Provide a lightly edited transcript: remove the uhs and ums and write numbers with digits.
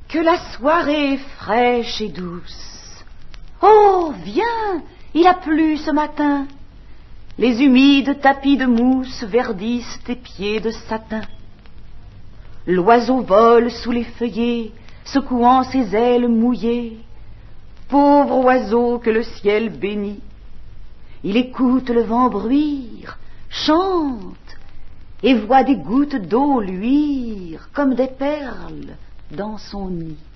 Que la soirée est fraîche et douce. Oh, viens, il a plu ce matin. Les humides tapis de mousse verdissent tes pieds de satin. L'oiseau vole sous les feuillets, secouant ses ailes mouillées. Pauvre oiseau que le ciel bénit. Il écoute le vent bruire, chante, et voit des gouttes d'eau luire comme des perles dans son nid.